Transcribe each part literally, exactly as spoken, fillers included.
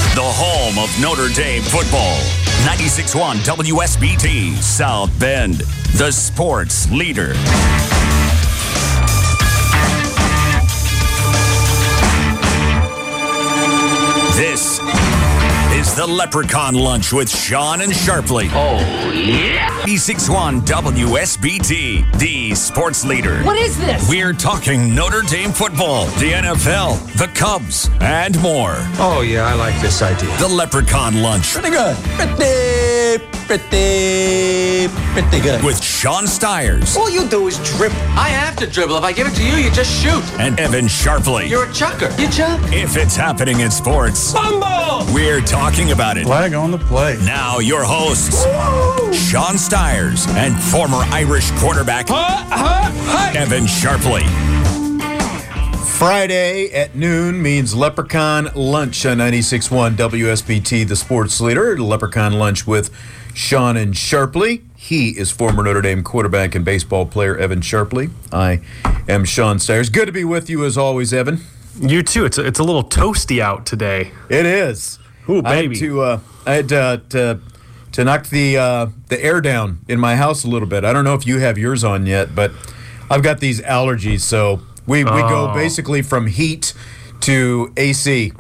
the home of Notre Dame football. ninety-six point one W S B T, South Bend, the sports leader. This is the Leprechaun Lunch with Sean and Sharpley. Oh, yeah. ninety-six point one W S B T, the sports leader. What is this? We're talking Notre Dame football, the N F L, the Cubs, and more. Oh, yeah, I like this idea. The Leprechaun Lunch. Pretty good. Pretty, pretty, pretty good. With Sean Stiers. All you do is dribble. I have to dribble. If I give it to you, you just shoot. And Evan Sharpley. You're a chucker. You chuck. If it's happening in sports, Fumble! we're talking about it. Flag on the play. Now your hosts, Woo! Sean Stiers and former Irish quarterback, Uh, uh, Evan Sharpley. Friday at noon means Leprechaun Lunch on ninety-six point one W S B T, the sports leader. Leprechaun Lunch with Sean and Sharpley. He is former Notre Dame quarterback and baseball player Evan Sharpley. I am Sean Stiers. Good to be with you as always, Evan. You too. It's a, it's a little toasty out today. It is. Ooh, I had baby. to uh, I had to, to to knock the uh, the air down in my house a little bit. I don't know if you have yours on yet, but I've got these allergies, so we, we go Oh. basically from heat to A C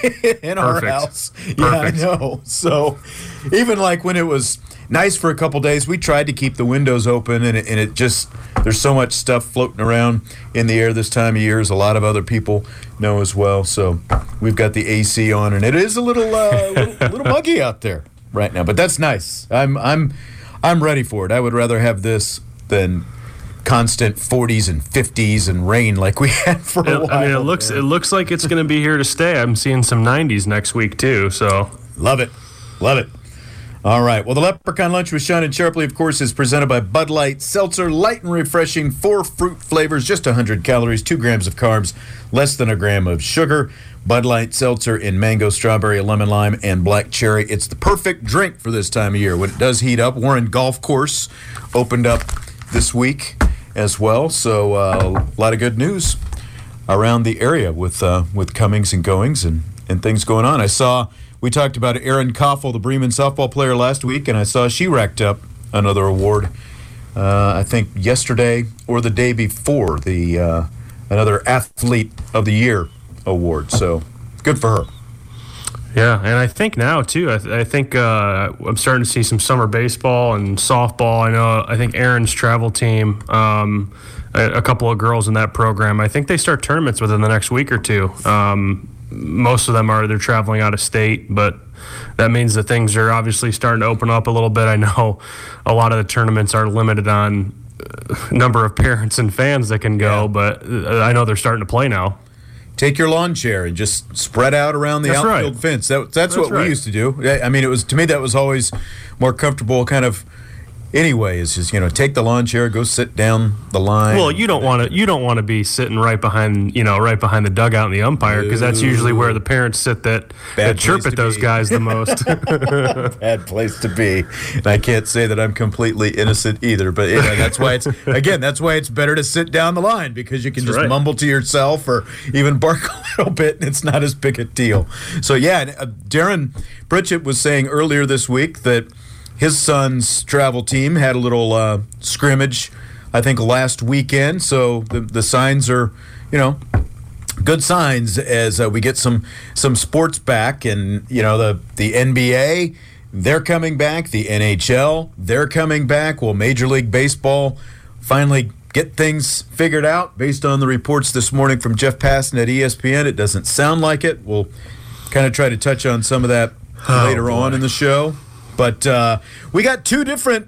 in our Perfect. house. Perfect. Yeah, I know. So even like when it was nice for a couple days, we tried to keep the windows open, and it, and it just, there's so much stuff floating around in the air this time of year, as a lot of other people know as well. So we've got the A C on, and it is a little uh, little, little muggy out there right now, but that's nice. I'm I'm I'm ready for it. I would rather have this than constant forties and fifties and rain like we had for a It- while. I mean, it looks it looks like it's going to be here to stay. I'm seeing some nineties next week too. So Love it. Love it. All right. Well, the Leprechaun Lunch with Sean and Sharpley, of course, is presented by Bud Light Seltzer. Light and refreshing, four fruit flavors, just one hundred calories, two grams of carbs, less than a gram of sugar. Bud Light Seltzer in mango, strawberry, lemon lime, and black cherry. It's the perfect drink for this time of year when it does heat up. Warren Golf Course opened up this week as well, so uh, a lot of good news around the area with uh, with comings and goings and, and things going on. I saw, we talked about Erin Koffel, the Bremen softball player, last week, and I saw she racked up another award, uh, I think yesterday or the day before, the uh, another Athlete of the Year award. So good for her. yeah, and I think now too. I, th- I think uh, I'm starting to see some summer baseball and softball. I know. I think Aaron's travel team, um, a, a couple of girls in that program. I think they start tournaments within the next week or two. Um, most of them are they're traveling out of state, but that means that things are obviously starting to open up a little bit. I know a lot of the tournaments are limited on uh, number of parents and fans that can go, Yeah. but uh, I know they're starting to play now. Take your lawn chair and just spread out around the That's outfield right. fence. That, that's, That's what right. we used to do. I mean, it was, to me, that was always more comfortable kind of anyway, is just, you know, take the lawn chair, go sit down the line. Well, you don't want to. You don't want to be sitting right behind, you know, right behind the dugout and the umpire, because that's usually where the parents sit that, Bad that chirp place at to those be. guys the most. Bad place to be. And I can't say that I'm completely innocent either, but you know, that's why it's, again, that's why it's better to sit down the line, because you can That's just right. mumble to yourself or even bark a little bit, and it's not as big a deal. So, yeah, and, uh, Darren Pritchett was saying earlier this week that his son's travel team had a little uh, scrimmage, I think, last weekend. So the, the signs are, you know, good signs as uh, we get some some sports back. And, you know, the, the N B A, they're coming back. The N H L, they're coming back. Will Major League Baseball finally get things figured out? Based on the reports this morning from Jeff Passan at E S P N, it doesn't sound like it. We'll kind of try to touch on some of that Oh, later boy. on in the show. But uh, we got two different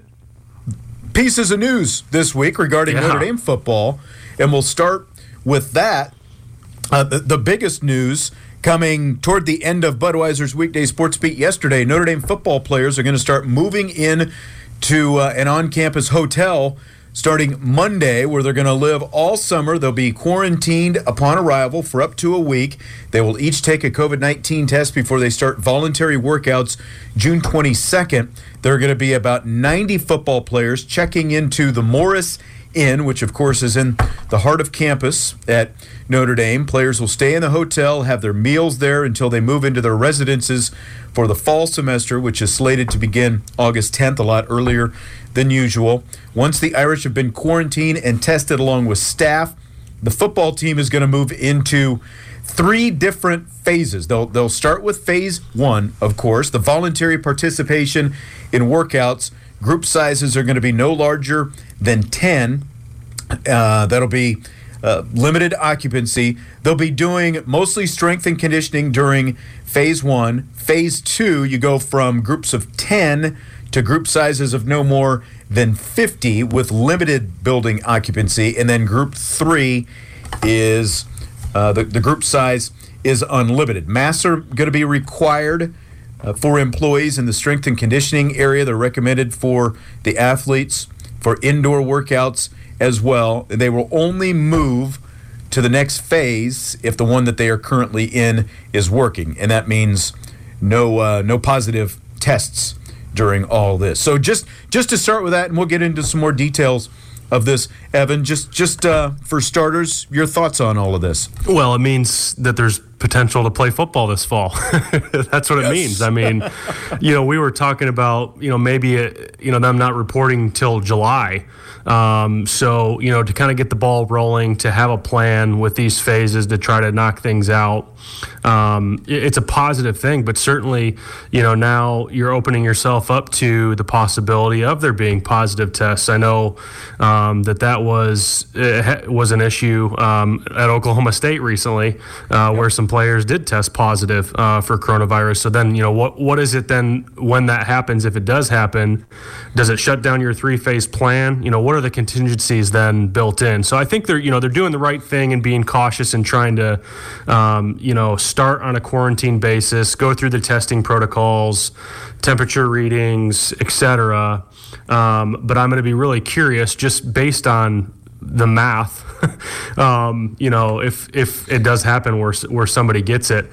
pieces of news this week regarding Yeah. Notre Dame football, and we'll start with that. Uh, the, the biggest news coming toward the end of Budweiser's weekday sports beat yesterday: Notre Dame football players are going to start moving in to uh, an on-campus hotel starting Monday, where they're going to live all summer. They'll be quarantined upon arrival for up to a week. They will each take a COVID nineteen test before they start voluntary workouts June twenty-second. There are going to be about ninety football players checking into the Morris Inn, which of course is in the heart of campus at Notre Dame. Players will stay in the hotel, have their meals there until they move into their residences for the fall semester, which is slated to begin August tenth, a lot earlier than usual. Once the Irish have been quarantined and tested along with staff, the football team is going to move into three different phases. They'll they'll start with phase one, of course, the voluntary participation in workouts. Group sizes are going to be no larger than ten. Uh, that'll be uh, limited occupancy. They'll be doing mostly strength and conditioning during phase one. Phase two, you go from groups of ten to group sizes of no more than fifty with limited building occupancy. And then group three is uh, the, the group size is unlimited. Masks are going to be required uh, for employees in the strength and conditioning area. They're recommended for the athletes for indoor workouts as well. They will only move to the next phase if the one that they are currently in is working, and that means no uh, no positive tests during all this. So just just to start with that, and we'll get into some more details of this, Evan, just just uh, for starters, your thoughts on all of this? Well, it means that there's potential to play football this fall. That's what it yes. means. I mean, you know, we were talking about, you know, maybe, it, you know, them not reporting till July. Um, so, you know, to kind of get the ball rolling, to have a plan with these phases to try to knock things out. Um, it's a positive thing, but certainly, you know, now you're opening yourself up to the possibility of there being positive tests. I know um, that that was uh, was an issue um, at Oklahoma State recently, uh, yep. where some players did test positive uh, for coronavirus. So then, you know, what what is it then when that happens? If it does happen, does it shut down your three-phase plan? You know, what are the contingencies then built in? So I think they're, you know, they're doing the right thing and being cautious and trying to, um, you know, start on a quarantine basis, go through the testing protocols, temperature readings, et cetera. Um, but I'm going to be really curious, just based on the math, um, you know, if if it does happen where where somebody gets it.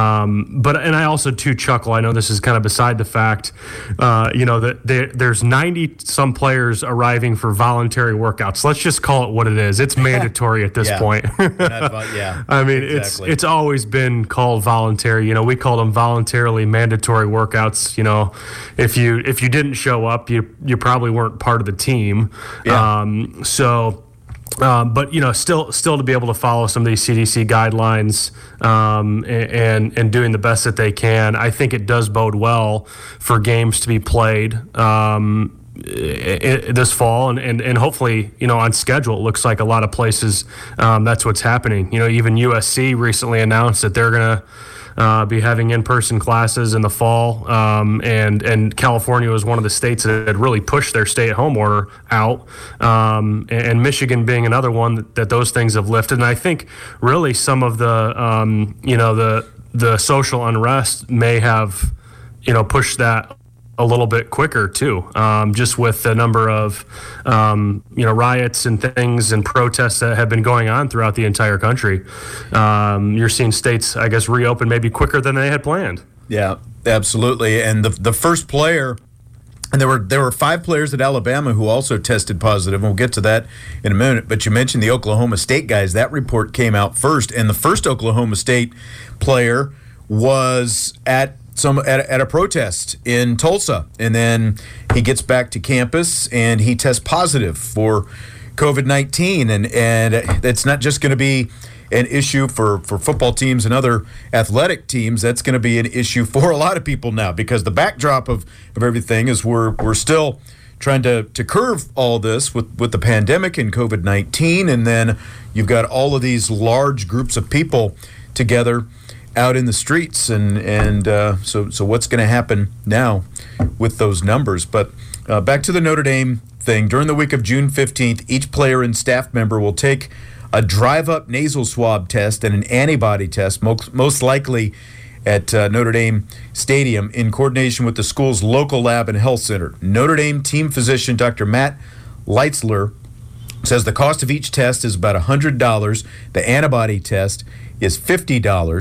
Um, but and I also too chuckle. I know this is kind of beside the fact. Uh, you know that there, there's ninety some players arriving for voluntary workouts. Let's just call it what it is. It's mandatory at this yeah. point. yeah, I mean, exactly. it's it's always been called voluntary. You know, we call them voluntarily mandatory workouts. You know, if you if you didn't show up, you you probably weren't part of the team. Yeah. Um, so. Um, but you know, still, still to be able to follow some of these C D C guidelines um, and and doing the best that they can, I think it does bode well for games to be played um, it, this fall, and, and and hopefully, you know, on schedule. It looks like a lot of places um, that's what's happening. You know, even U S C recently announced that they're gonna. Uh, be having in-person classes in the fall, um, and and California was one of the states that had really pushed their stay-at-home order out, um, and, and Michigan being another one that, that those things have lifted. And I think really some of the um, you know the the social unrest may have you know pushed that a little bit quicker too, um, just with the number of um, you know riots and things and protests that have been going on throughout the entire country. Um, you're seeing states, I guess, reopen maybe quicker than they had planned. Yeah, absolutely. And the the first player, and there were there were five players at Alabama who also tested positive, and we'll get to that in a minute. But you mentioned the Oklahoma State guys. That report came out first, and the first Oklahoma State player was at Some at, at a protest in Tulsa, and then he gets back to campus and he tests positive for COVID nineteen, and and it's not just going to be an issue for, for football teams and other athletic teams. That's going to be an issue for a lot of people now, because the backdrop of, of everything is we're we're still trying to, to curve all this with, with the pandemic and COVID nineteen, and then you've got all of these large groups of people together out in the streets, and and uh, so so what's going to happen now with those numbers? But uh, back to the Notre Dame thing. During the week of June fifteenth, each player and staff member will take a drive-up nasal swab test and an antibody test, most, most likely at uh, Notre Dame Stadium, in coordination with the school's local lab and health center. Notre Dame team physician Doctor Matt Leitzler says the cost of each test is about one hundred dollars. The antibody test is fifty dollars.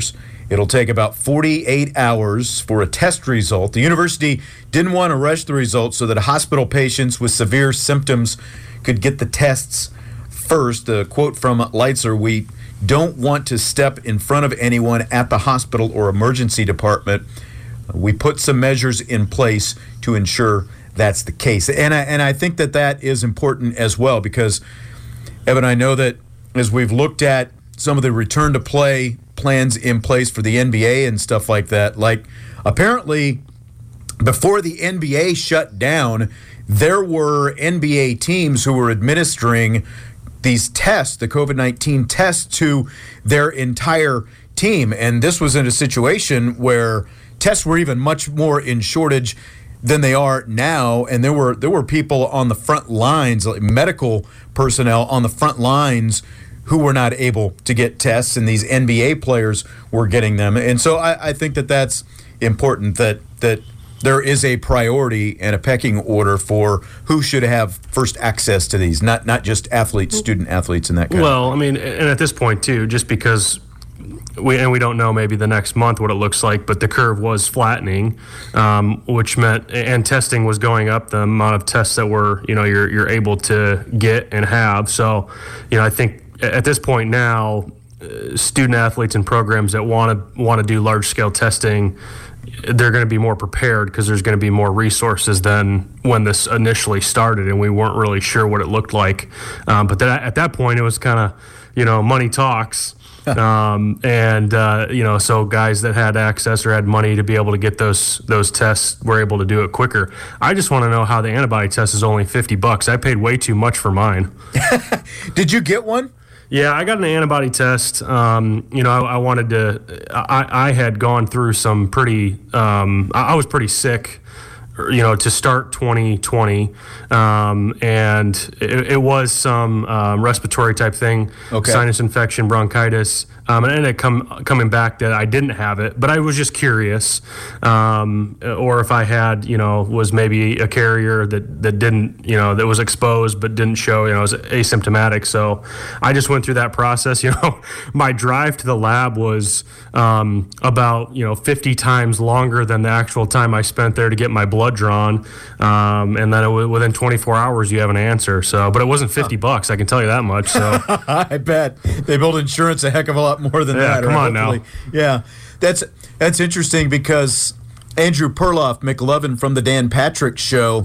It'll take about forty-eight hours for a test result. The university didn't want to rush the results so that hospital patients with severe symptoms could get the tests first. A quote from Leitzler, "We don't want to step in front of anyone at the hospital or emergency department. We put some measures in place to ensure that's the case." And I, and I think that that is important as well because, Evan, I know that as we've looked at some of the return to play plans in place for the N B A and stuff like that, like apparently before the N B A shut down, there were N B A teams who were administering these tests, the COVID nineteen tests, to their entire team. And this was in a situation where tests were even much more in shortage than they are now. And there were there were people on the front lines, like medical personnel on the front lines, who were not able to get tests, and these N B A players were getting them. And so I, I think that that's important, that that there is a priority and a pecking order for who should have first access to these, not not just athletes, student athletes, and that kind well, of thing. Well, I mean, and at this point, too, just because we and we don't know maybe the next month what it looks like, but the curve was flattening, um, which meant, and testing was going up, the amount of tests that were, you know, you're you're able to get and have. So, you know, I think at this point now, uh, student athletes and programs that want to want to do large scale testing, they're going to be more prepared because there's going to be more resources than when this initially started, and we weren't really sure what it looked like. Um, but that, at that point, it was kind of, you know, money talks. um, and, uh, you know, so guys that had access or had money to be able to get those those tests were able to do it quicker. I just want to know how the antibody test is only fifty bucks. I paid way too much for mine. Did you get one? Yeah, I got an antibody test. Um, you know, I, I wanted to. I, I had gone through some pretty. Um, I, I was pretty sick, you know, to start twenty twenty, um, and it, it was some um, respiratory type thing, okay. Sinus infection, bronchitis, um, and it ended up come, coming back that I didn't have it, but I was just curious, um, or if I had, you know, was maybe a carrier that, that didn't, you know, that was exposed but didn't show, you know, was asymptomatic. So I just went through that process. You know, my drive to the lab was um, about, you know, fifty times longer than the actual time I spent there to get my blood drawn, um, and then it, within twenty-four hours you have an answer. So, but it wasn't fifty bucks, I can tell you that much. So I bet they build insurance a heck of a lot more than yeah, that. Come on hopefully. now. Yeah, that's that's interesting because Andrew Perloff McLovin from the Dan Patrick Show,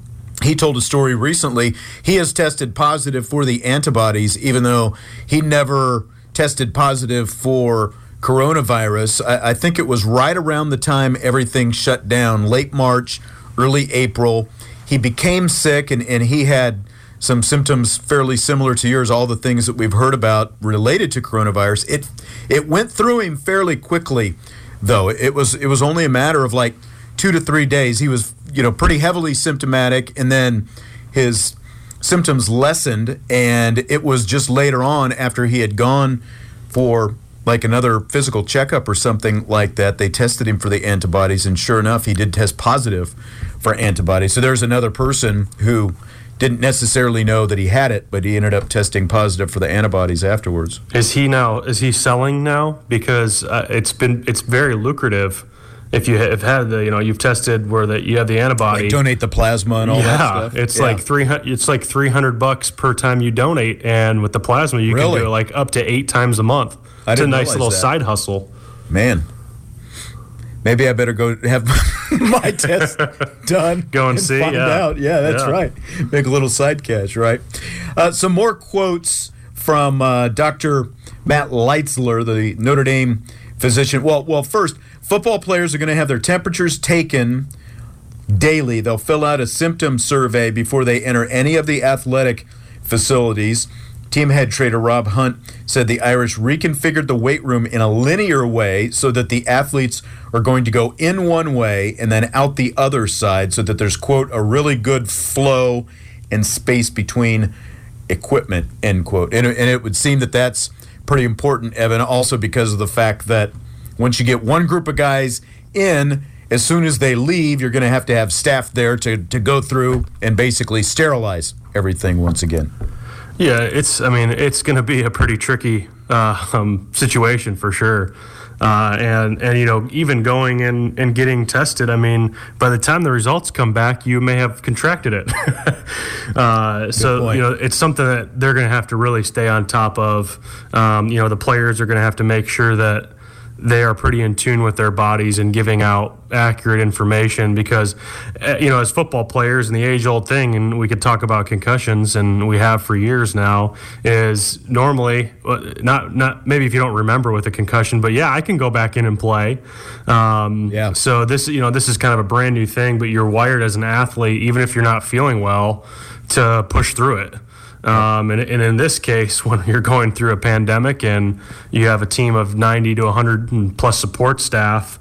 he told a story recently. He has tested positive for the antibodies, even though he never tested positive for coronavirus. I, I think it was right around the time everything shut down, late March, early April. He became sick, and, and he had some symptoms fairly similar to yours, all the things that we've heard about related to coronavirus. It it went through him fairly quickly, though. It was it was only a matter of like two to three days. He was, you know, pretty heavily symptomatic, and then his symptoms lessened, and it was just later on after he had gone for like another physical checkup or something like that, they tested him for the antibodies, and sure enough, he did test positive for antibodies. So there's another person who didn't necessarily know that he had it, but he ended up testing positive for the antibodies afterwards. Is he now? Is he selling now? Because uh, it's been it's very lucrative. If you have had the, you know, you've tested where that you have the antibody, like donate the plasma and all yeah, that stuff. It's yeah. like three hundred. It's like three hundred bucks per time you donate, and with the plasma, you really? can do it like up to eight times a month. I it's a didn't nice little that. side hustle. Man, maybe I better go have my test done. Go and, and see. Find yeah. out. Yeah, that's yeah. right. Make a little side cash, right? Uh, some more quotes from uh, Doctor Matt Leitzler, the Notre Dame physician. Well, well, first, football players are going to have their temperatures taken daily. They'll fill out a symptom survey before they enter any of the athletic facilities. Team head trainer Rob Hunt said the Irish reconfigured the weight room in a linear way so that the athletes are going to go in one way and then out the other side so that there's, quote, a really good flow and space between equipment, end quote. And, and it would seem that that's pretty important, Evan, also because of the fact that once you get one group of guys in, as soon as they leave, you're going to have to have staff there to, to go through and basically sterilize everything once again. Yeah, it's. I mean, it's going to be a pretty tricky uh, um, situation for sure. Uh, and, and, you know, even going and, and getting tested, I mean, by the time the results come back, you may have contracted it. uh, so, you know, it's something that they're going to have to really stay on top of. Um, you know, the players are going to have to make sure that they are pretty in tune with their bodies and giving out accurate information because, you know, as football players, and the age-old thing, and we could talk about concussions, and we have for years now, is normally, not not maybe if you don't remember with a concussion, but yeah, I can go back in and play. Um, yeah. So this, you know, this is kind of a brand new thing, but you're wired as an athlete, even if you're not feeling well, to push through it. Um, and, and in this case, when you're going through a pandemic and you have a team of ninety to one hundred plus support staff,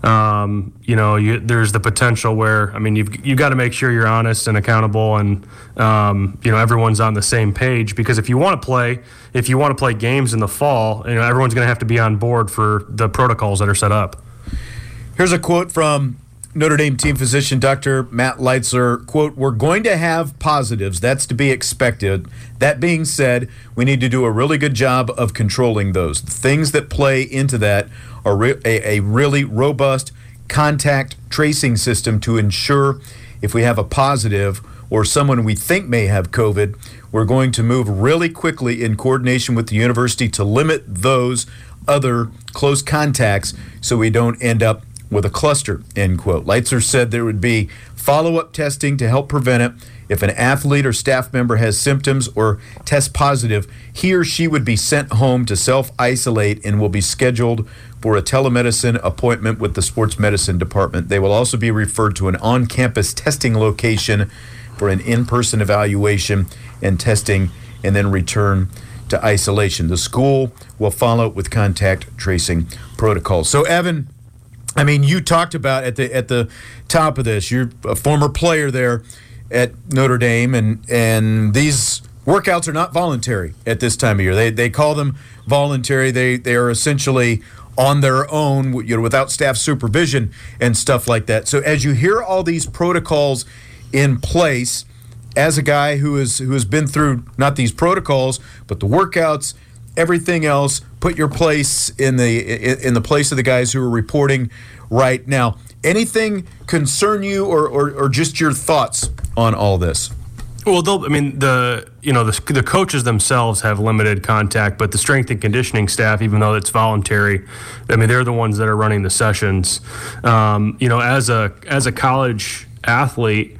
um, you know, you, there's the potential where, I mean, you've you got to make sure you're honest and accountable, and um, you know, everyone's on the same page. Because if you want to play, if you want to play games in the fall, you know, everyone's going to have to be on board for the protocols that are set up. Here's a quote from Notre Dame team physician Doctor Matt Leitzler, quote, "We're going to have positives. That's to be expected. That being said, we need to do a really good job of controlling those. The things that play into that are re- a, a really robust contact tracing system to ensure if we have a positive or someone we think may have COVID, we're going to move really quickly in coordination with the university to limit those other close contacts so we don't end up with a cluster," end quote. Leitzler said there would be follow-up testing to help prevent it. If an athlete or staff member has symptoms or tests positive, he or she would be sent home to self-isolate and will be scheduled for a telemedicine appointment with the sports medicine department. They will also be referred to an on-campus testing location for an in-person evaluation and testing, and then return to isolation. The school will follow with contact tracing protocols. So, Evan, I mean, you talked about at the at the top of this, you're a former player there at Notre Dame, and and these workouts are not voluntary at this time of year. They they call them voluntary. They they are essentially on their own, you know, without staff supervision and stuff like that. So as you hear all these protocols in place, as a guy who is who has been through not these protocols but the workouts, everything else, put your place in the in the place of the guys who are reporting right now. Anything concern you, or, or, or just your thoughts on all this? Well, I mean, the you know the, the coaches themselves have limited contact, but the strength and conditioning staff, even though it's voluntary, I mean, they're the ones that are running the sessions. Um, you know, as a as a college athlete,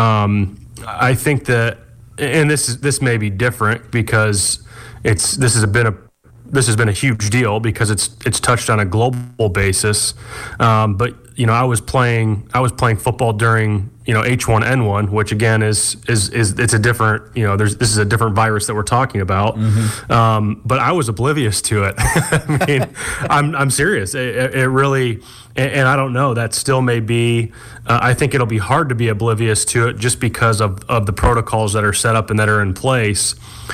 um, I think that, and this is this may be different because it's this has been a this has been a huge deal because it's it's touched on a global basis. Um, but you know, I was playing I was playing football during you know H one N one, which again is is is it's a different you know there's this is a different virus that we're talking about. Mm-hmm. Um, but I was oblivious to it. I mean, I'm I'm serious. It, it really, and, and I don't know. That still may be. Uh, I think it'll be hard to be oblivious to it just because of of the protocols that are set up and that are in place.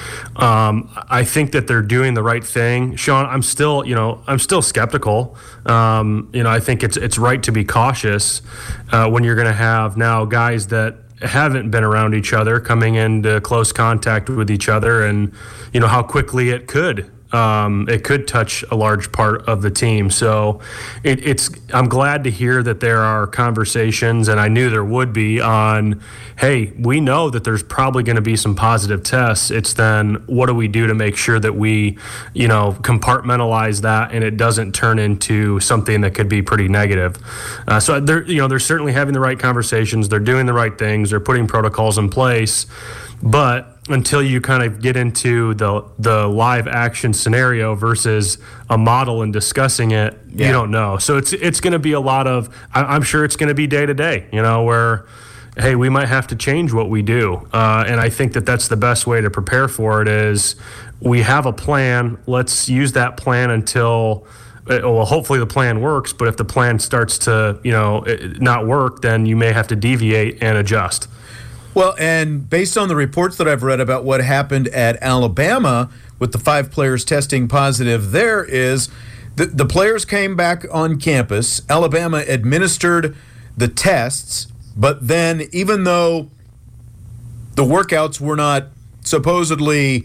Um, I think that they're doing the right thing, Sean. I'm still, you know, I'm still skeptical. Um, you know, I think it's it's right to be cautious uh, when you're going to have now guys that haven't been around each other coming into close contact with each other, and you know how quickly it could. Um, it could touch a large part of the team. So it, it's I'm glad to hear that there are conversations, and I knew there would be, on, hey, we know that there's probably going to be some positive tests. It's then what do we do to make sure that we, you know, compartmentalize that and it doesn't turn into something that could be pretty negative. Uh, so they're, you know, they're certainly having the right conversations. They're doing the right things. They're putting protocols in place. But until you kind of get into the the live action scenario versus a model and discussing it, yeah. you don't know. So it's it's going to be a lot of, I'm sure it's going to be day to day, you know, where, hey, we might have to change what we do. Uh, and I think that that's the best way to prepare for it is we have a plan. Let's use that plan until, well, hopefully the plan works. But if the plan starts to, you know, not work, then you may have to deviate and adjust. Well, and based on the reports that I've read about what happened at Alabama with the five players testing positive, there is the, the players came back on campus. Alabama administered the tests, but then even though the workouts were not supposedly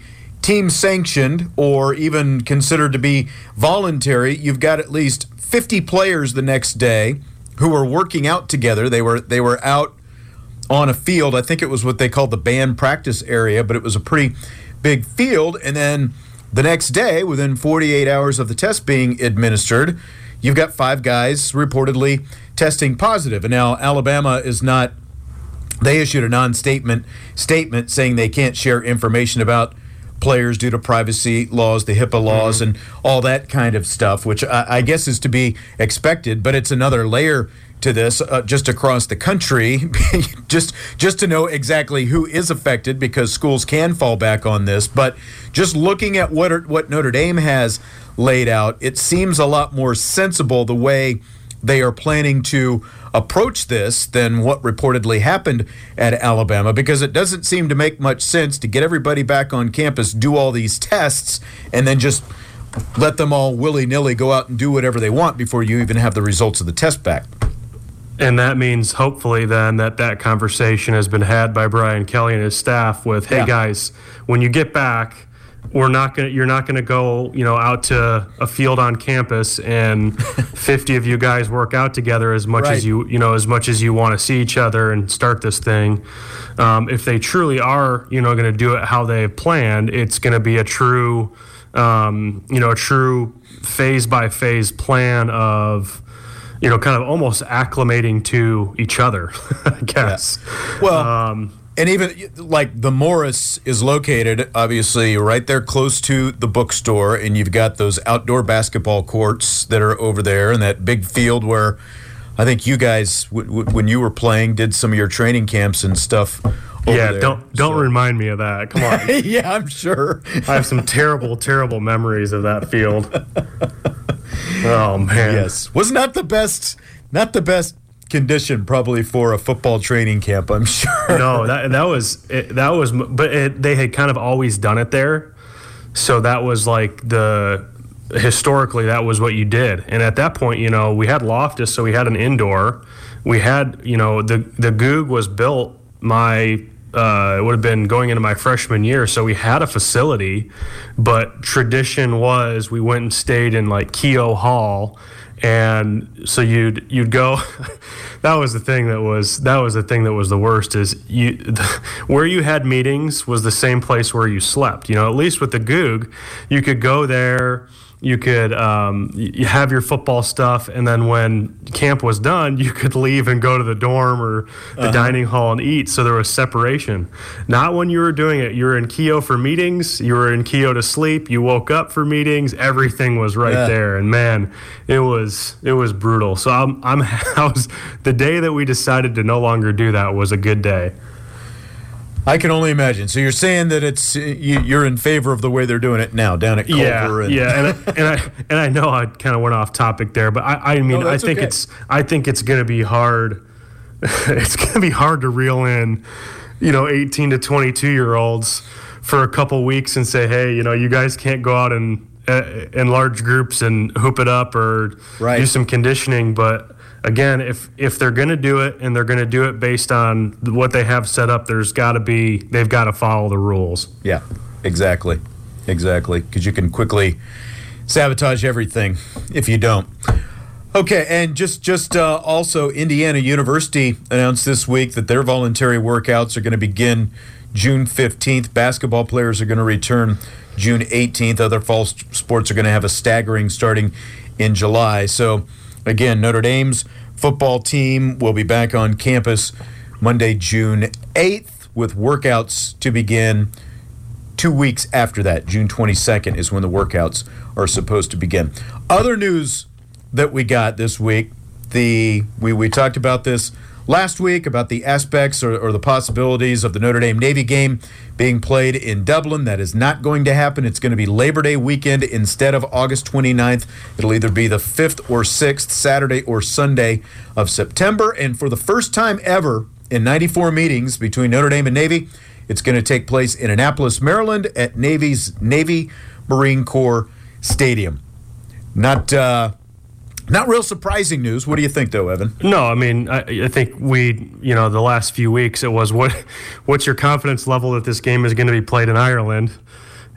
team sanctioned or even considered to be voluntary. You've got at least fifty players the next day who were working out together. They were they were out on a field. I think it was what they called the band practice area, but it was a pretty big field. And then the next day, within forty-eight hours of the test being administered, you've got five guys reportedly testing positive. And now Alabama is not, they issued a non-statement statement saying they can't share information about players due to privacy laws, the HIPAA laws, mm-hmm. and all that kind of stuff, which I, I guess is to be expected. But it's another layer to this uh, just across the country, just just to know exactly who is affected, because schools can fall back on this. But just looking at what what Notre Dame has laid out, it seems a lot more sensible the way they are planning to approach this than what reportedly happened at Alabama, because it doesn't seem to make much sense to get everybody back on campus, do all these tests, and then just let them all willy-nilly go out and do whatever they want before you even have the results of the test back. And that means hopefully then that that conversation has been had by Brian Kelly and his staff with, hey, yeah. guys, when you get back, we're not gonna. You're not gonna go, you know, out to a field on campus and fifty of you guys work out together as much right. as you, you know, as much as you want to see each other and start this thing. Um, if they truly are, you know, going to do it how they planned, it's going to be a true, um, you know, a true phase by phase plan of, you know, kind of almost acclimating to each other, I guess. Yeah. Well. Um, And even, like, the Morris is located, obviously, right there close to the bookstore, and you've got those outdoor basketball courts that are over there, and that big field where I think you guys, w- w- when you were playing, did some of your training camps and stuff over yeah, there. don't don't so. remind me of that. Come on. Yeah, I'm sure. I have some terrible, terrible memories of that field. Oh, man. Yes. Was not the best, not the best condition probably for a football training camp, I'm sure. No, that that was it, that was, but it, they had kind of always done it there, so that was like the historically that was what you did. And at that point, you know, we had Loftus, so we had an indoor. We had, you know, the the Goog was built my. Uh, it would have been going into my freshman year, so we had a facility, but tradition was we went and stayed in like Keogh Hall. And so you'd you'd go. That was the thing that was that was the thing that was the worst. Is you the, where you had meetings was the same place where you slept. You know, at least with the Goog, you could go there. You could um, you have your football stuff, and then when camp was done, you could leave and go to the dorm or the uh-huh. dining hall and eat. So there was separation. Not when you were doing it. You were in Keogh for meetings. You were in Keogh to sleep. You woke up for meetings. Everything was right yeah. there. And man, it was it was brutal. So I'm I'm I was the day that we decided to no longer do that was a good day. I can only imagine. So you're saying that it's you, you're in favor of the way they're doing it now down at Culver. Yeah, and yeah, and I, and I and I know I kind of went off topic there, but I, I mean no, I think okay. it's I think it's going to be hard. It's going to be hard to reel in, you know, eighteen to twenty-two year olds for a couple weeks and say, hey, you know, you guys can't go out in in large groups and hoop it up or right. do some conditioning, but. Again, if if they're going to do it and they're going to do it based on what they have set up, there's got to be they've got to follow the rules. Yeah, exactly, exactly. Because you can quickly sabotage everything if you don't. Okay, and just just uh, also, Indiana University announced this week that their voluntary workouts are going to begin June fifteenth. Basketball players are going to return June eighteenth. Other fall sports are going to have a staggering starting in July. So. Again, Notre Dame's football team will be back on campus Monday, June eighth, with workouts to begin two weeks after that. June twenty-second is when the workouts are supposed to begin. Other news that we got this week, the we, we talked about this last week, about the aspects or, or the possibilities of the Notre Dame Navy game being played in Dublin. That is not going to happen. It's going to be Labor Day weekend instead of August twenty-ninth. It'll either be the fifth or sixth, Saturday or Sunday of September. And for the first time ever in ninety-four meetings between Notre Dame and Navy, it's going to take place in Annapolis, Maryland at Navy's Navy Marine Corps Stadium. Not uh, not real surprising news. What do you think, though, Evan? No, I mean, I, I think we, you know, the last few weeks it was what, what's your confidence level that this game is going to be played in Ireland?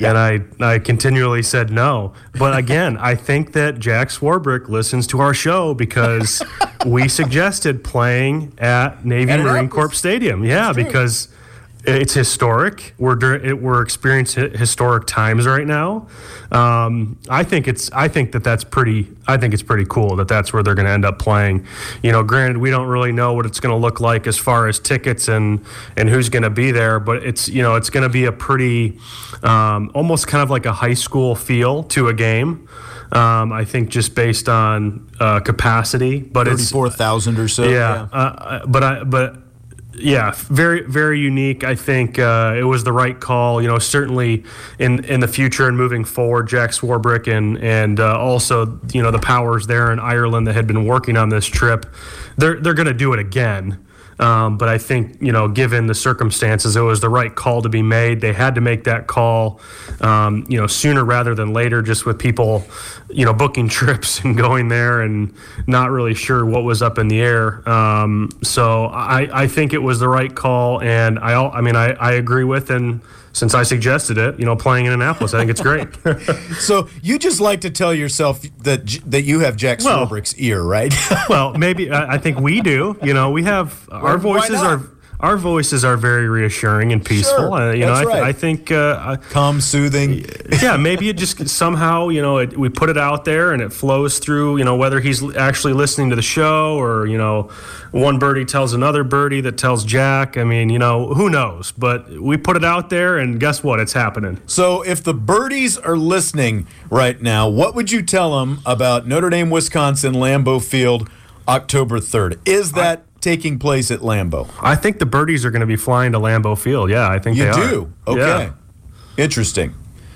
Yeah. And I, I continually said no. But again, I think that Jack Swarbrick listens to our show because we suggested playing at Navy At Marine Annapolis. Corps Stadium. Yeah, because it's historic. We're dur- it, we're experiencing historic times right now. Um, I think it's. I think that that's pretty. I think it's pretty cool that that's where they're going to end up playing. You know, granted, we don't really know what it's going to look like as far as tickets and and who's going to be there, but it's you know it's going to be a pretty, um, almost kind of like a high school feel to a game. Um, I think just based on uh, capacity, but it's thirty-four thousand or so. yeah. Uh, but I but. Yeah, very, very unique. I think uh, it was the right call. You know, certainly in, in the future and moving forward, Jack Swarbrick and and uh, also you know the powers there in Ireland that had been working on this trip, they're they're going to do it again. Um, but I think, you know, given the circumstances, it was the right call to be made. They had to make that call, um, you know, sooner rather than later, just with people, you know, booking trips and going there and not really sure what was up in the air. Um, so I, I think it was the right call. And I, I mean, I, I agree with, and since I suggested it, you know, playing in Annapolis, I think it's great. So you just like to tell yourself that that you have Jack Well- Swarbrick's ear, right? Well, maybe I I think we do. You know, we have our Why voices not? are our voices are very reassuring and peaceful. Sure, uh, you know, that's I, th- right. I think. Uh, Calm, soothing. yeah, maybe it just somehow, you know, it, we put it out there and it flows through, you know, whether he's actually listening to the show or, you know, one birdie tells another birdie that tells Jack. I mean, you know, who knows? But we put it out there and guess what? It's happening. So if the birdies are listening right now, what would you tell them about Notre Dame, Wisconsin, Lambeau Field, October third? Is that taking place at Lambeau? I think the birdies are going to be flying to Lambeau Field. Yeah, I think You they are. do? Okay. Yeah. Interesting.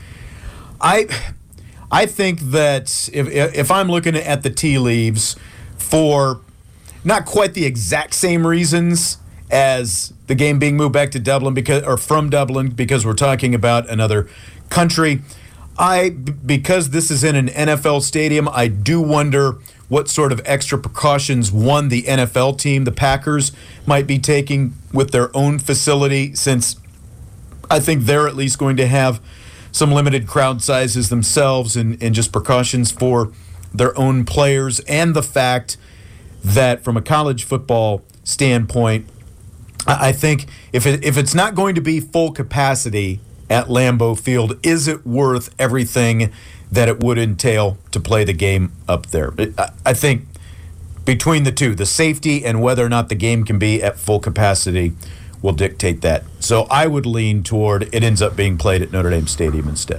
I I think that if if I'm looking at the tea leaves for not quite the exact same reasons as the game being moved back to Dublin because or from Dublin because we're talking about another country, I b- because this is in an N F L stadium, I do wonder what sort of extra precautions one the N F L team, the Packers, might be taking with their own facility, since I think they're at least going to have some limited crowd sizes themselves and, and just precautions for their own players, and the fact that from a college football standpoint, I I think if it, if it's not going to be full capacity at Lambeau Field, is it worth everything that it would entail to play the game up there? It- I- I think between the two, the safety and whether or not the game can be at full capacity will dictate that. So I would lean toward it ends up being played at Notre Dame Stadium instead.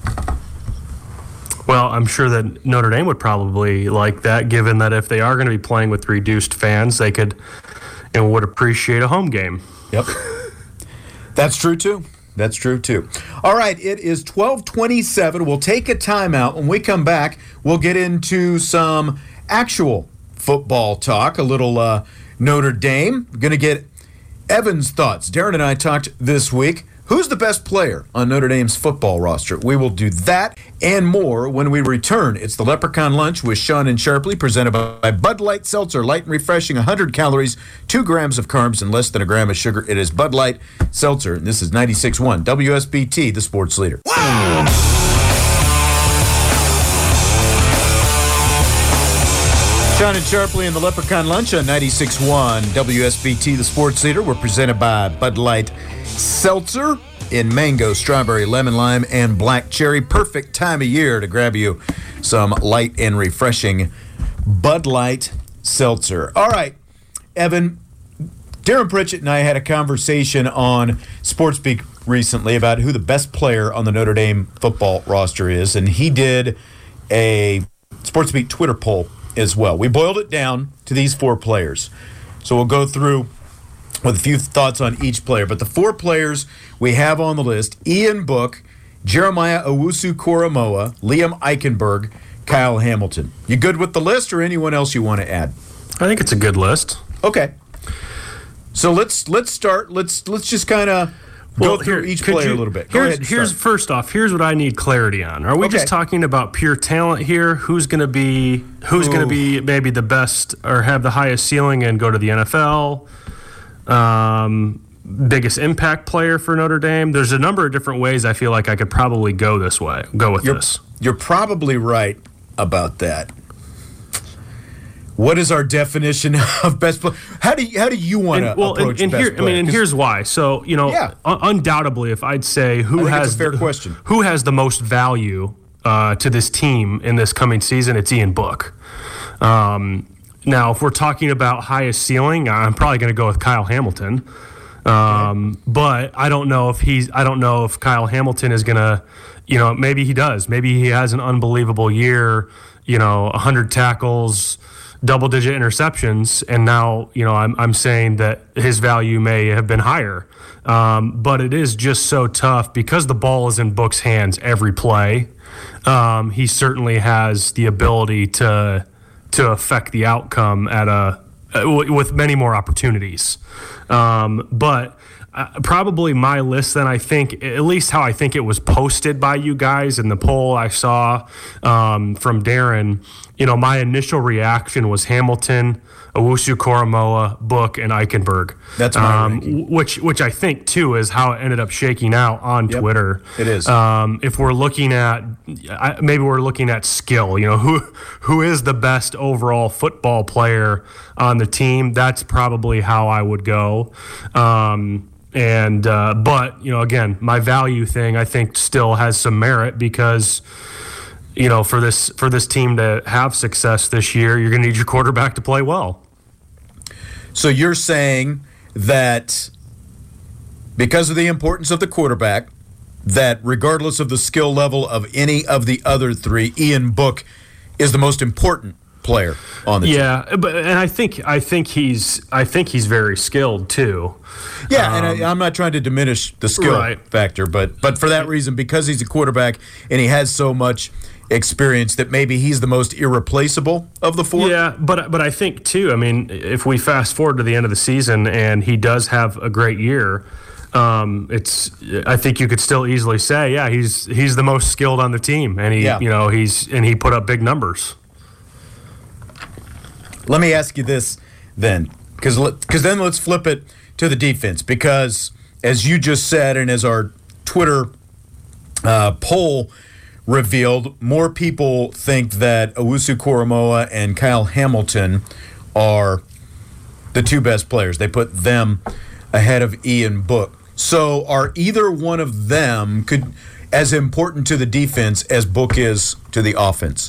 Well, I'm sure that Notre Dame would probably like that, given that if they are going to be playing with reduced fans, they could and would appreciate a home game. Yep. That's true too. That's true too. All right, it is twelve twenty-seven. We'll take a timeout. When we come back, we'll get into some actual football talk, a little uh, Notre Dame. Going to get Evan's thoughts. Darren and I talked this week. Who's the best player on Notre Dame's football roster? We will do that and more when we return. It's the Leprechaun Lunch with Sean and Sharpley, presented by Bud Light Seltzer. Light and refreshing, one hundred calories, two grams of carbs, and less than a gram of sugar. It is Bud Light Seltzer, and this is ninety-six point one W S B T, the sports leader. Sean and Sharpley and the Leprechaun Lunch on ninety-six point one W S B T, the sports leader. We're presented by Bud Light Seltzer in mango, strawberry, lemon lime, and black cherry. Perfect time of year to grab you some light and refreshing Bud Light Seltzer. All right, Evan, Darren Pritchett and I had a conversation on SportsBeat recently about who the best player on the Notre Dame football roster is, and he did a SportsBeat Twitter poll as well. We boiled it down to these four players. So we'll go through with a few thoughts on each player. But the four players we have on the list: Ian Book, Jeremiah Owusu-Koramoah, Liam Eichenberg, Kyle Hamilton. You good with the list, or anyone else you want to add? I think it's a good list. Okay. So let's let's start. Let's let's just kind of go through here, each could player you- a little bit. Go Here's, ahead. and here's start. first off. Here's what I need clarity on. Are we Okay. just talking about pure talent here? Who's going to be who's going to be maybe the best or have the highest ceiling and go to the N F L? Um, biggest impact player for Notre Dame. There's a number of different ways I feel like I could probably go this way, go with you're, this. You're probably right about that. What is our definition of best player? How do you, how do you want to well, approach and, and best here, player? I mean, and here's why. So, you know, Yeah. un- undoubtedly, if I'd say who I think has it's a fair the, question. who has the most value uh, to this team in this coming season, it's Ian Book. Um, now, if we're talking about highest ceiling, I'm probably going to go with Kyle Hamilton. Um, but I don't know if he's. I don't know if Kyle Hamilton is going to. You know, maybe he does. Maybe he has an unbelievable year. You know, one hundred tackles, double-digit interceptions, and now, you know, I'm I'm saying that his value may have been higher. Um, but it is just so tough because the ball is in Book's hands every play. Um, he certainly has the ability to to affect the outcome at a with many more opportunities. Um, but uh, probably my list, then, I think, at least how I think it was posted by you guys in the poll I saw um, from Darren, you know, my initial reaction was Hamilton, Owusu-Koramoah, Book, and Eichenberg. That's my um, ranking. which, which I think, too, is how it ended up shaking out on Yep, Twitter. it is. Um, if we're looking at, I- maybe we're looking at skill, you know, who who is the best overall football player on the team? That's probably how I would go. Um, and, uh, but, you know, again, my value thing, I think, still has some merit because, you know, for this for this team to have success this year, you're going to need your quarterback to play well. So you're saying that because of the importance of the quarterback, that regardless of the skill level of any of the other three, Ian Book is the most important player on the team. Yeah, but and I think I think he's I think he's very skilled too. Yeah, Um, and I, I'm not trying to diminish the skill Right. factor, but but for that reason, because he's a quarterback and he has so much experience, that maybe he's the most irreplaceable of the four. Yeah, but but I think too. I mean, if we fast forward to the end of the season and he does have a great year, um, it's I think you could still easily say, yeah, he's he's the most skilled on the team, and he Yeah. you know he's and he put up big numbers. Let me ask you this then, because because then let's flip it to the defense, because as you just said, and as our Twitter uh, poll revealed, more people think that Owusu-Koramoah and Kyle Hamilton are the two best players. They put them ahead of Ian Book. So are either one of them could as important to the defense as Book is to the offense?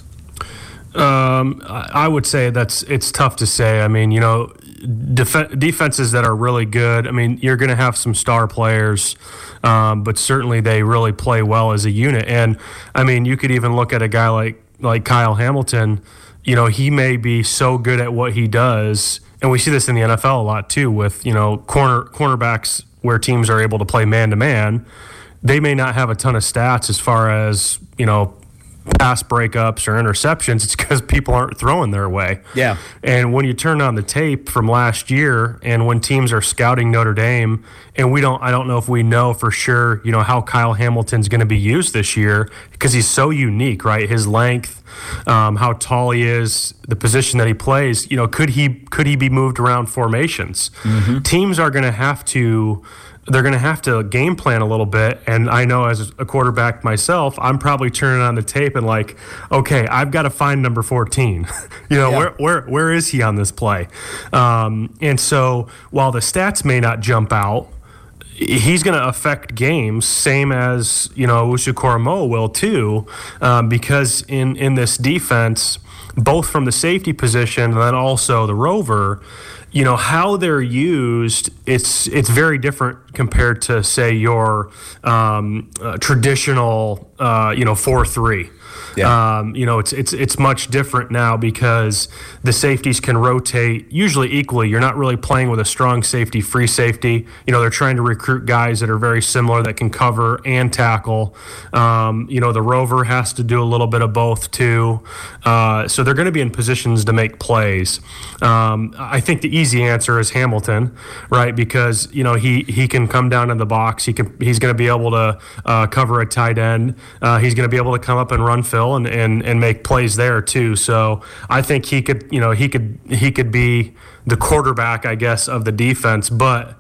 Um, I I would say that's it's tough to say. I mean, you know, def- defenses that are really good. I mean, you're going to have some star players, um, but certainly they really play well as a unit. And I mean, you could even look at a guy like like Kyle Hamilton. You know, he may be so good at what he does, and we see this in the N F L a lot too, with you know corner cornerbacks where teams are able to play man to man. They may not have a ton of stats as far as you know. pass breakups or interceptions. It's because people aren't throwing their way. Yeah. And when you turn on the tape from last year, and when teams are scouting Notre Dame, and we don't, I don't know if we know for sure, you know, how Kyle Hamilton's going to be used this year because he's so unique, right? His length, um, how tall he is, the position that he plays. You know, could he could he be moved around formations? Mm-hmm. Teams are going to have to. They're going to have to game plan a little bit. And I know as a quarterback myself, I'm probably turning on the tape and like, okay, I've got to find number fourteen. you know, Yeah. where, where, where is he on this play? Um, and so while the stats may not jump out, he's going to affect games, same as, you know, Owusu-Koramoah will too, um, because in, in this defense, both from the safety position and then also the rover, you know, how they're used, it's it's very different compared to, say, your um, uh, traditional, uh, you know, four three. Yeah. Um, you know, it's it's it's much different now because the safeties can rotate usually equally. You're not really playing with a strong safety, free safety. You know, they're trying to recruit guys that are very similar that can cover and tackle. Um, you know, the rover has to do a little bit of both too. Uh, so they're going to be in positions to make plays. Um, I think the easy answer is Hamilton, right? Because you know he he can come down in the box. He can he's going to be able to uh, cover a tight end. Uh, he's going to be able to come up and run fill and, and, and make plays there too. So I think he could, you know, he could he could be the quarterback, I guess, of the defense. But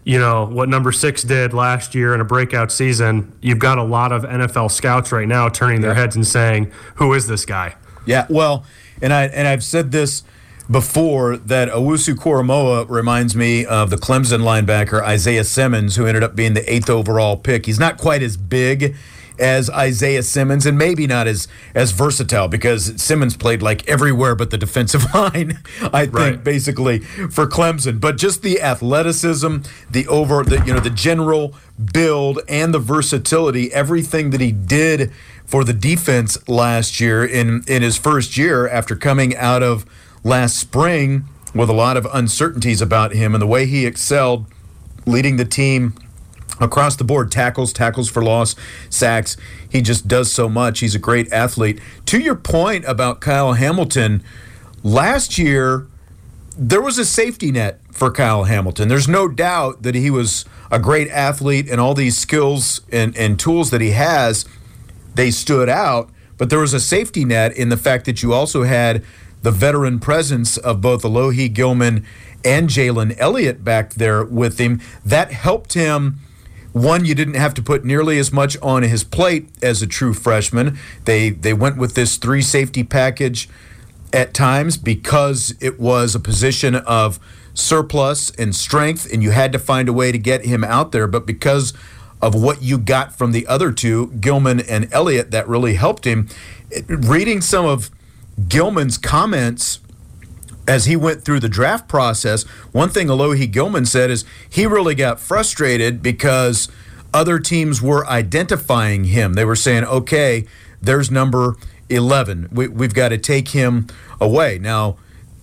you know, what number six did last year in a breakout season, you've got a lot of N F L scouts right now turning their heads and saying, who is this guy? Yeah, well, and, I, and I've said this before, that Owusu-Koramoah reminds me of the Clemson linebacker Isaiah Simmons, who ended up being the eighth overall pick. He's not quite as big as Isaiah Simmons, and maybe not as as versatile, because Simmons played like everywhere but the defensive line, I think, right. basically, for Clemson. But just the athleticism, the over, the you know, the general build, and the versatility, everything that he did for the defense last year in in his first year after coming out of last spring with a lot of uncertainties about him, and the way he excelled leading the team across the board, tackles, tackles for loss, sacks. He just does so much. He's a great athlete. To your point about Kyle Hamilton, last year there was a safety net for Kyle Hamilton. There's no doubt that he was a great athlete, and all these skills and, and tools that he has, they stood out, but there was a safety net in the fact that you also had the veteran presence of both Alohi Gilman and Jalen Elliott back there with him. That helped him. One, you didn't have to put nearly as much on his plate as a true freshman. They they went with this three safety package at times because it was a position of surplus and strength, and you had to find a way to get him out there. But because of what you got from the other two, Gilman and Elliott, that really helped him. It, reading some of Gilman's comments as he went through the draft process, one thing Alohi Gilman said is he really got frustrated because other teams were identifying him. They were saying, okay, there's number eleven. We, we've got to take him away. Now,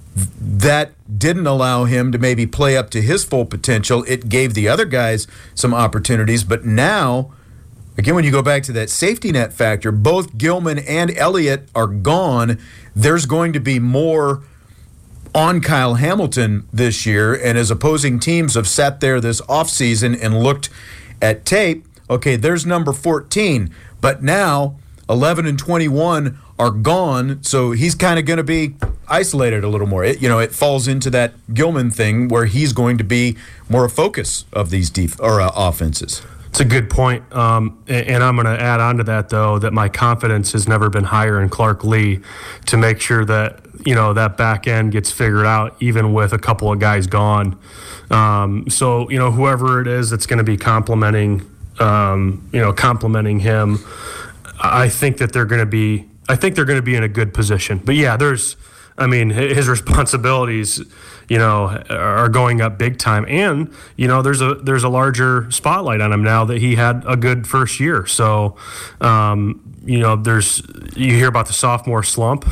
that didn't allow him to maybe play up to his full potential. It gave the other guys some opportunities. But now, again, when you go back to that safety net factor, both Gilman and Elliott are gone. There's going to be more on Kyle Hamilton this year, and as opposing teams have sat there this offseason and looked at tape, okay, there's number fourteen, but now eleven and twenty-one are gone, so he's kind of going to be isolated a little more. It, you know, it falls into that Gilman thing where he's going to be more a focus of these def- or uh, offenses. It's a good point. Um, and, and I'm going to add on to that, though, that my confidence has never been higher in Clark Lea to make sure that, you know, that back end gets figured out, even with a couple of guys gone. Um, so, you know, whoever it is that's going to be complimenting, um, you know, complimenting him, I think that they're going to be, I think they're going to be in a good position. But yeah, there's, I mean, his responsibilities, you know, are going up big time, and you know, there's a there's a larger spotlight on him now that he had a good first year. So, um, you know, there's you hear about the sophomore slump.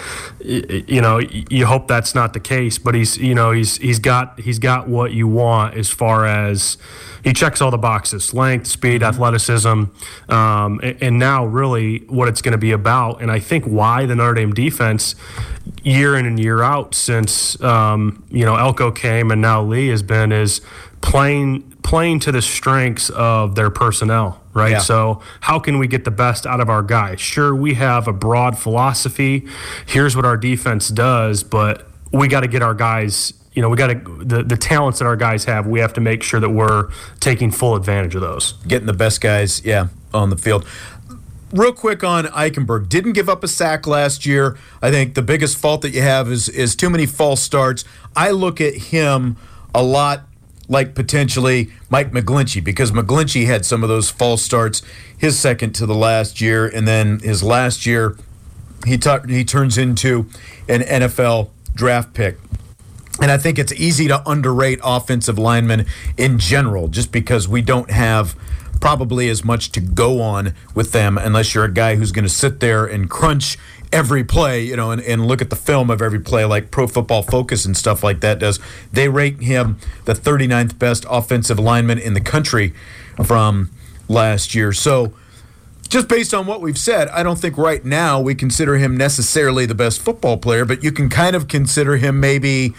You know, you hope that's not the case, but he's you know he's he's got he's got what you want as far as he checks all the boxes: length, speed, athleticism, um, and, and now really what it's going to be about. And I think why the Notre Dame defense, year in and year out since um, you know Elko came and now Lee has been, is playing playing to the strengths of their personnel, right? Yeah. So how can we get the best out of our guys? Sure, we have a broad philosophy. Here's what our defense does, but we got to get our guys. You know, we got to the, the talents that our guys have. We have to make sure that we're taking full advantage of those. Getting the best guys, yeah, on the field. Real quick on Eichenberg. Didn't give up a sack last year. I think the biggest fault that you have is is too many false starts. I look at him a lot like potentially Mike McGlinchey, because McGlinchey had some of those false starts his second to the last year, and then his last year he t- he turns into an N F L draft pick. And I think it's easy to underrate offensive linemen in general, just because we don't have probably as much to go on with them unless you're a guy who's going to sit there and crunch every play, you know, and, and look at the film of every play like Pro Football Focus and stuff like that does. They rate him the thirty-ninth best offensive lineman in the country from last year. So just based on what we've said, I don't think right now we consider him necessarily the best football player, but you can kind of consider him maybe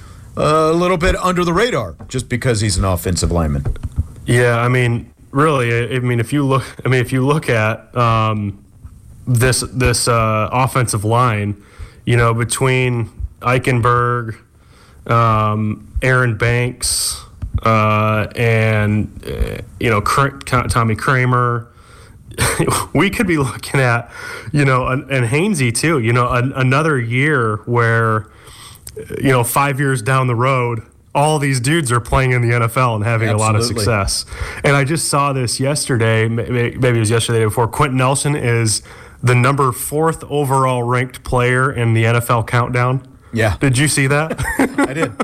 a little bit under the radar just because he's an offensive lineman. Yeah, I mean, really, I mean, if you look, I mean, if you look at um, this this uh, offensive line, you know, between Eichenberg, um, Aaron Banks, uh, and uh, you know Cr- Tommy Kramer. We could be looking at, you know, and, and Hainsey too. You know, an, another year where, you know, five years down the road, all these dudes are playing in the N F L and having Absolutely. a lot of success. And I just saw this yesterday. Maybe it was yesterday before. Quentin Nelson is the number fourth overall ranked player in the N F L countdown. Yeah. Did you see that? I did.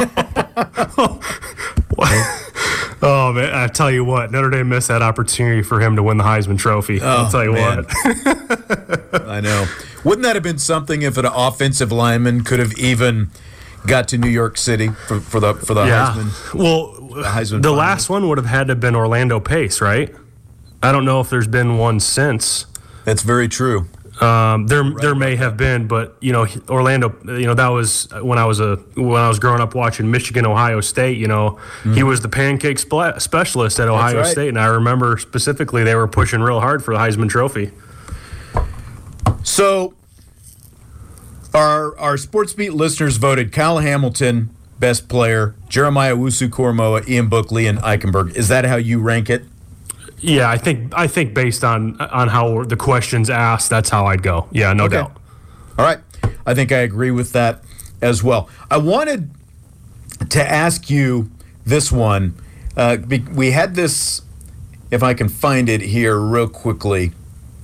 Oh, man, I tell you what, Notre Dame missed that opportunity for him to win the Heisman Trophy. Oh, I'll tell you man. what. I know. Wouldn't that have been something if an offensive lineman could have even got to New York City for, for the for the yeah. Heisman? Well, the, Heisman the last one would have had to have been Orlando Pace, right? I don't know if there's been one since. That's very true. Um, there, right there may have been, but you know, Orlando. You know, that was when I was a when I was growing up watching Michigan, Ohio State. You know, mm-hmm. he was the pancake spe- specialist at Ohio right. State, and I remember specifically they were pushing real hard for the Heisman Trophy. So, our our Sports Beat listeners voted Kyle Hamilton best player, Jeremiah Owusu-Koramoah, Ian Book, Leon Eichenberg. Is that how you rank it? Yeah, I think I think based on on how the questions asked, that's how I'd go. Yeah, no okay. doubt. All right. I think I agree with that as well. I wanted to ask you this one. Uh, we had this, if I can find it here real quickly.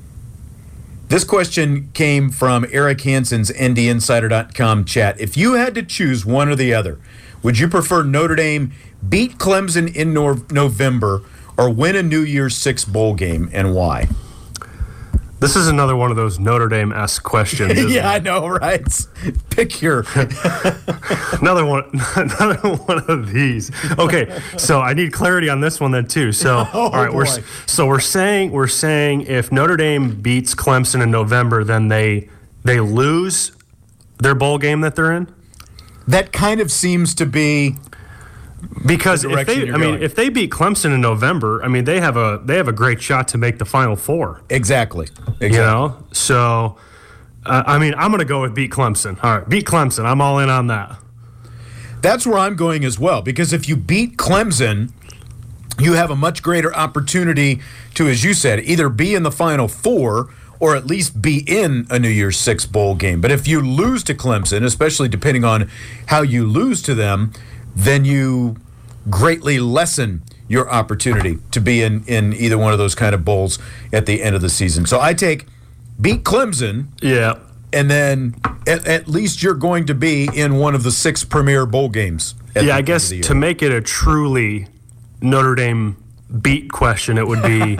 This question came from Eric Hansen's N D Insider dot com chat. If you had to choose one or the other, would you prefer Notre Dame beat Clemson in nor- November or win a New Year's Six bowl game, and why? This is another one of those Notre Dame-esque questions. Yeah, it? I know, right? Pick your another one. Another one of these. Okay, so I need clarity on this one then too. So, oh, all right, boy. we're so we're saying we're saying if Notre Dame beats Clemson in November, then they they lose their bowl game that they're in. That kind of seems to be. Because if they, I mean, going. if they beat Clemson in November, I mean, they have a they have a great shot to make the Final Four. Exactly. exactly. You know, so uh, I mean, I'm going to go with beat Clemson. All right, beat Clemson. I'm all in on that. That's where I'm going as well. Because if you beat Clemson, you have a much greater opportunity to, as you said, either be in the Final Four or at least be in a New Year's Six bowl game. But if you lose to Clemson, especially depending on how you lose to them, then you greatly lessen your opportunity to be in, in either one of those kind of bowls at the end of the season. So I take beat Clemson. Yeah. And then at, at least you're going to be in one of the six premier bowl games. Yeah, I guess to make it a truly Notre Dame beat question, it would be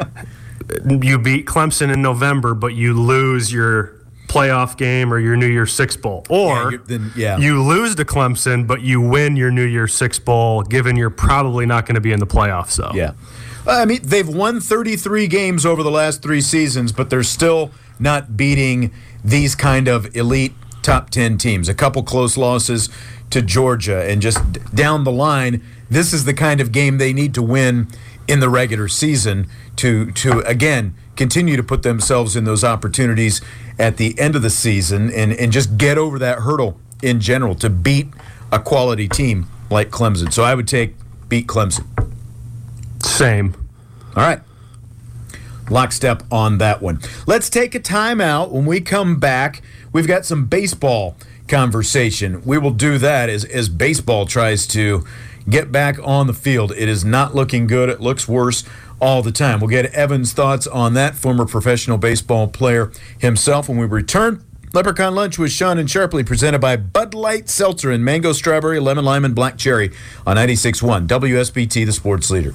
you beat Clemson in November, but you lose your playoff game or your New Year's Six bowl, or yeah, then, yeah. you lose to Clemson but you win your New Year's Six bowl, given you're probably not going to be in the playoffs. So yeah, I mean they've won thirty-three games over the last three seasons, but they're still not beating these kind of elite top ten teams. A couple close losses to Georgia, and just down the line, this is the kind of game they need to win in the regular season to to again continue to put themselves in those opportunities at the end of the season and, and just get over that hurdle in general to beat a quality team like Clemson. So I would take beat Clemson. Same. All right. Lockstep on that one. Let's take a timeout. When we come back, we've got some baseball conversation. We will do that as, as baseball tries to get back on the field. It is not looking good. It looks worse all the time. We'll get Evan's thoughts on that, former professional baseball player himself, when we return. Leprechaun Lunch with Sean and Sharpley, presented by Bud Light Seltzer and Mango Strawberry, Lemon Lime, and Black Cherry on ninety-six point one W S B T, the sports leader.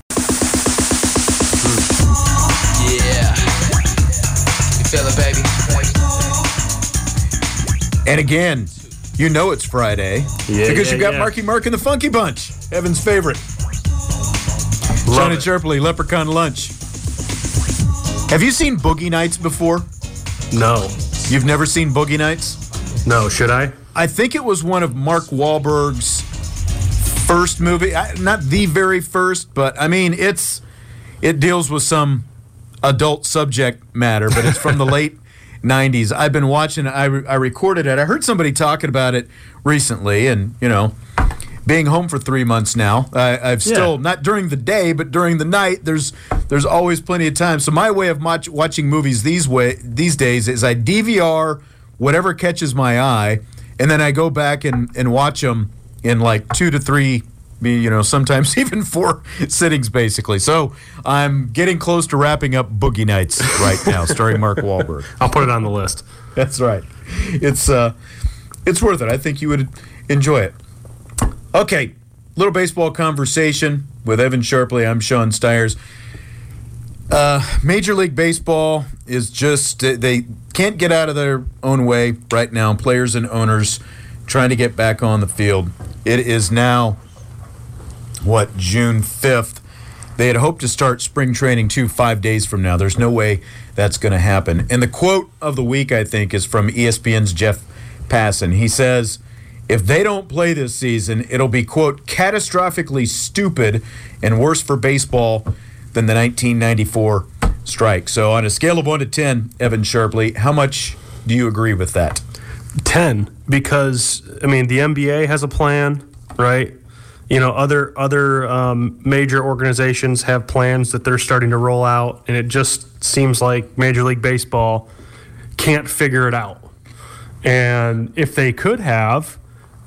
Yeah. You feel it, baby? And again, you know it's Friday yeah, because yeah, you've got yeah. Marky Mark and the Funky Bunch, Evan's favorite. Love Sean and it. Sharpley, Leprechaun Lunch. Have you seen Boogie Nights before? No. You've never seen Boogie Nights? No, should I? I think it was one of Mark Wahlberg's first movie. Not the very first, but I mean, it's it deals with some adult subject matter, but it's from the late nineties. I've been watching it. I, re- I recorded it. I heard somebody talking about it recently, and, you know, being home for three months now, I, I've still Yeah. not during the day, but during the night. There's there's always plenty of time. So my way of watch, watching movies these way these days is I D V R whatever catches my eye, and then I go back and, and watch them in like two to three, you know, sometimes even four sittings, basically. So I'm getting close to wrapping up Boogie Nights right now, starring Mark Wahlberg. I'll put it on the list. That's right. It's uh, it's worth it. I think you would enjoy it. Okay, little baseball conversation with Evan Sharpley. I'm Sean Stiers. Uh, Major League Baseball is just, they can't get out of their own way right now. Players and owners trying to get back on the field. It is now, what, June fifth. They had hoped to start spring training two, five days from now. There's no way that's going to happen. And the quote of the week, I think, is from E S P N's Jeff Passan. He says, if they don't play this season, it'll be, quote, catastrophically stupid and worse for baseball than the nineteen ninety-four strike. So on a scale of one to ten, Evan Sharpley, how much do you agree with that? ten, because, I mean, the N B A has a plan, right? You know, other other um, major organizations have plans that they're starting to roll out, and it just seems like Major League Baseball can't figure it out. And if they could have,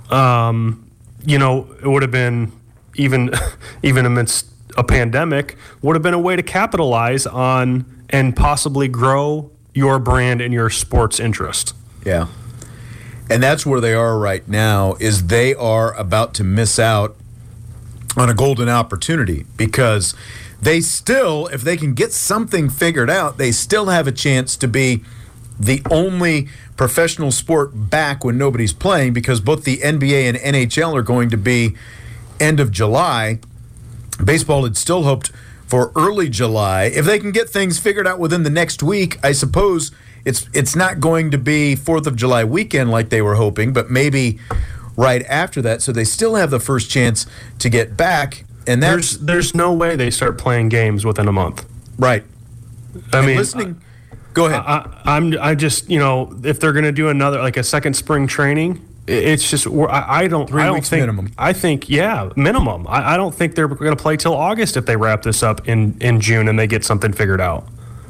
um, you know, it would have been, even even amidst a pandemic, would have been a way to capitalize on and possibly grow your brand and your sports interest. Yeah. And that's where they are right now, is they are about to miss out on a golden opportunity, because they still, if they can get something figured out, they still have a chance to be the only professional sport back when nobody's playing, because both the N B A and N H L are going to be end of July. Baseball had still hoped for early July. If they can get things figured out within the next week, I suppose it's it's not going to be fourth of July weekend like they were hoping, but maybe right after that. So they still have the first chance to get back. And that's, There's there's no way they start playing games within a month. right. I And mean, listening. Go ahead. I, I'm I just you know if they're going to do another like a second spring training, it's just I, I don't Three I don't weeks think minimum. I think yeah minimum. I, I don't think they're going to play till August if they wrap this up in in June and they get something figured out.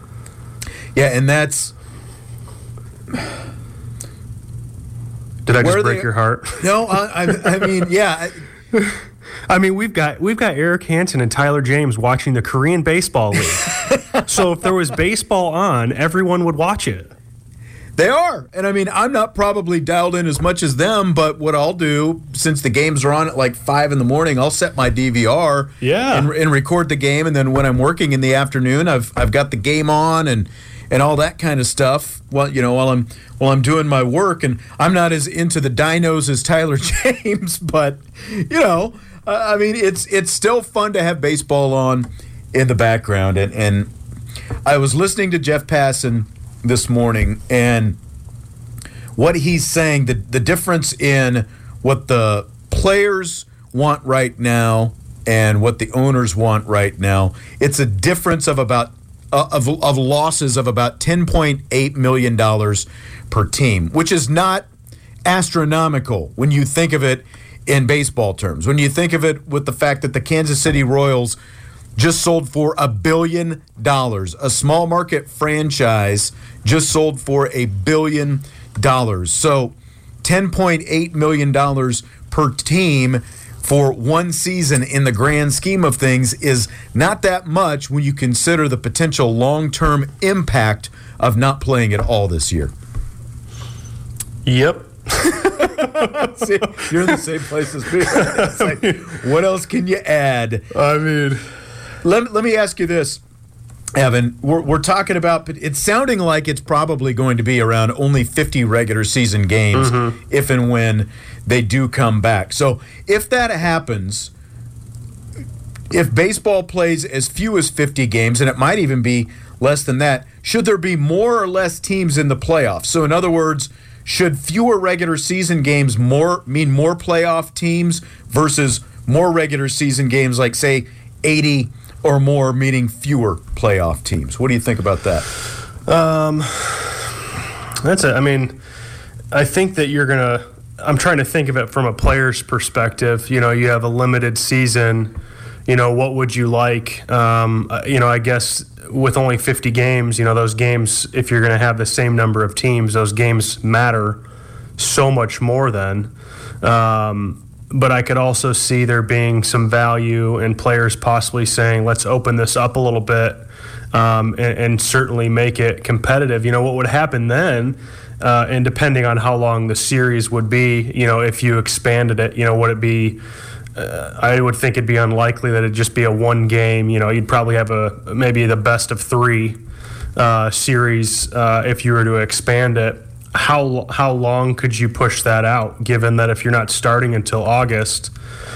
yeah, and that's. Did I Where just break they- your heart? No, I, I, I mean, yeah. I, I mean, we've got we've got Eric Hansen and Tyler James watching the Korean Baseball League. So if there was baseball on, everyone would watch it. They are. And I mean, I'm not probably dialed in as much as them, but what I'll do, since the games are on at like five in the morning, I'll set my D V R Yeah. and, and record the game. And then when I'm working in the afternoon, I've I've got the game on and and all that kind of stuff. Well, you know, while I'm while I'm doing my work, and I'm not as into the dinos as Tyler James, but you know, uh, I mean, it's it's still fun to have baseball on in the background. And and I was listening to Jeff Passan this morning, and what he's saying, the the difference in what the players want right now and what the owners want right now, it's a difference of about uh, of of losses of about ten point eight million dollars per team, which is not astronomical when you think of it in baseball terms. When you think of it with the fact that the Kansas City Royals just sold for a billion dollars. A small market franchise just sold for a billion dollars. So ten point eight million dollars per team for one season in the grand scheme of things is not that much when you consider the potential long-term impact of not playing at all this year. Yep. See, you're in the same place as me. It's like, what else can you add? I mean, Let, let me ask you this, Evan. We're, we're talking about, it's sounding like it's probably going to be around only fifty regular season games mm-hmm. if and when they do come back. So if that happens, if baseball plays as few as fifty games, and it might even be less than that, should there be more or less teams in the playoffs? So in other words, should fewer regular season games more mean more playoff teams versus more regular season games, like, say, eighty or more, meaning fewer playoff teams? What do you think about that? Um, that's it. I mean, I think that you're gonna. I'm trying to think of it from a player's perspective. You know, you have a limited season. You know, what would you like? Um, uh, you know, I guess with only fifty games, you know, those games, if you're going to have the same number of teams, those games matter so much more then. Um, but I could also see there being some value in players possibly saying, let's open this up a little bit um, and, and certainly make it competitive. You know, what would happen then, uh, and depending on how long the series would be, you know, if you expanded it, you know, would it be, uh, I would think it'd be unlikely that it'd just be a one game, you know, you'd probably have a maybe the best of three uh, series uh, if you were to expand it. How how long could you push that out, given that if you're not starting until August,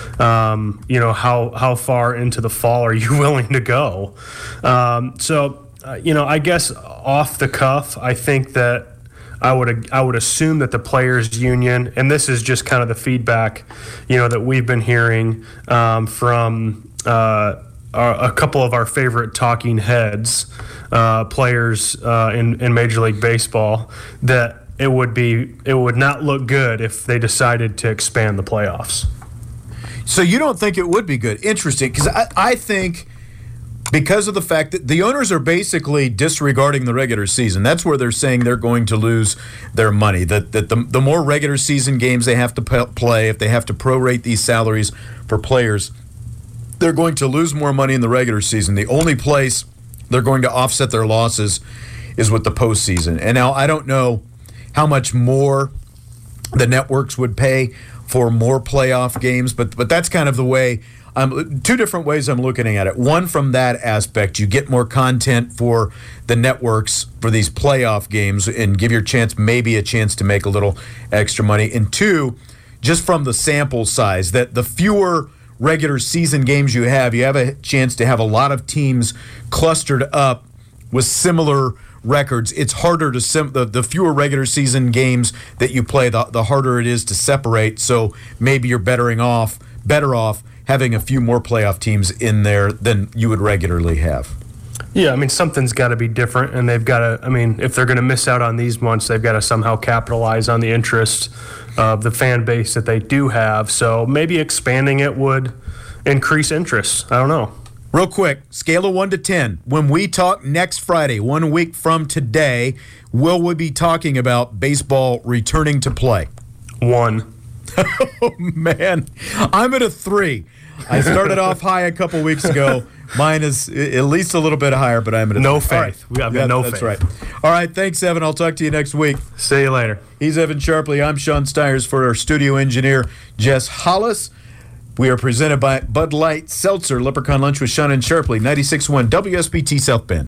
um, you know, how, how far into the fall are you willing to go? Um, so, uh, you know, I guess off the cuff, I think that I would I would assume that the players' union, and this is just kind of the feedback, you know, that we've been hearing um, from uh, a couple of our favorite talking heads, uh, players uh, in in Major League Baseball, that it would be it would not look good if they decided to expand the playoffs. So you don't think it would be good? Interesting, because I, I think because of the fact that the owners are basically disregarding the regular season. That's where they're saying they're going to lose their money. That that the, the more regular season games they have to p- play, if they have to prorate these salaries for players, they're going to lose more money in the regular season. The only place they're going to offset their losses is with the postseason. And now I don't know how much more the networks would pay for more playoff games, but but that's kind of the way. Um, two different ways I'm looking at it. One, from that aspect, you get more content for the networks for these playoff games and give your chance, maybe a chance to make a little extra money. And two, just from the sample size, that the fewer regular season games you have, you have a chance to have a lot of teams clustered up with similar records. It's harder to sim- the, the fewer regular season games that you play, the, the harder it is to separate. So maybe you're bettering off, better off having a few more playoff teams in there than you would regularly have. Yeah, I mean, something's got to be different, and they've got to, I mean, if they're going to miss out on these months, they've got to somehow capitalize on the interest of the fan base that they do have. So maybe expanding it would increase interest. I don't know. Real quick, scale of one to ten. When we talk next Friday, one week from today, will we be talking about baseball returning to play? One. Oh, man. I'm at a three. I started off high a couple weeks ago. Mine is at least a little bit higher, but I'm at a no three. faith. Right. We have yeah, no that's faith. That's right. All right, thanks, Evan. I'll talk to you next week. See you later. He's Evan Sharpley. I'm Sean Stiers for our studio engineer, Jess Hollis. We are presented by Bud Light Seltzer, Leprechaun Lunch with Sean and Sharpley, ninety-six point one W S B T South Bend.